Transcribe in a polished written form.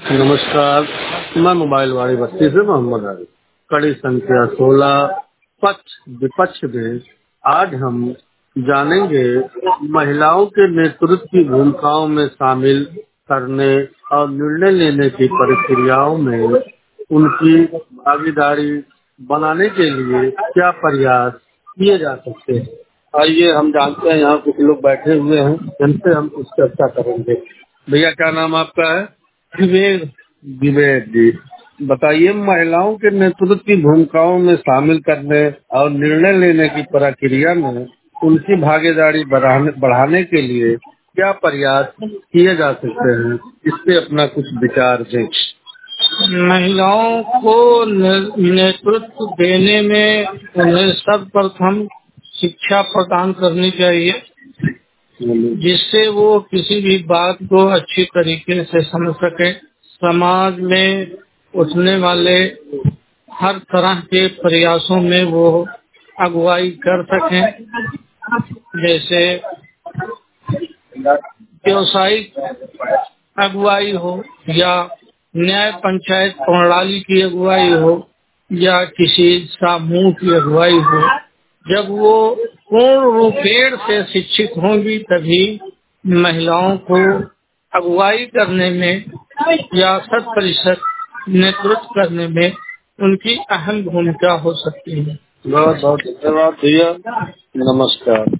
नमस्कार। मैं मोबाइल वाड़ी बस्ती से मोहम्मद आरिफ। कड़ी संख्या 16 पक्ष विपक्ष में आज हम जानेंगे महिलाओं के नेतृत्व की भूमिकाओं में शामिल करने और निर्णय लेने की प्रक्रियाओं में उनकी भागीदारी बनाने के लिए क्या प्रयास किए जा सकते हैं। आइए हम जानते हैं, यहाँ कुछ लोग बैठे हुए हैं जिनसे हम कुछ चर्चा करेंगे। भैया, क्या नाम आपका है? विवेक। विवेक जी, बताइए, महिलाओं के नेतृत्व की भूमिकाओं में शामिल करने और निर्णय लेने की प्रक्रिया में उनकी भागीदारी बढ़ाने के लिए क्या प्रयास किए जा सकते हैं, इस पे अपना कुछ विचार दें। महिलाओं को नेतृत्व देने में उन्हें सर्वप्रथम शिक्षा प्रदान करनी चाहिए, जिससे वो किसी भी बात को अच्छी तरीके से समझ सके। समाज में उठने वाले हर तरह के प्रयासों में वो अगुवाई कर सकें, जैसे व्यवसायिक अगुवाई हो या न्याय पंचायत प्रणाली की अगुवाई हो या किसी समूह की अगुवाई हो। जब वो पूर्ण रूपेण से शिक्षित होंगी तभी महिलाओं को अगुवाई करने में या 100% नेतृत्व करने में उनकी अहम भूमिका हो सकती है। बहुत बहुत धन्यवाद भैया, नमस्कार।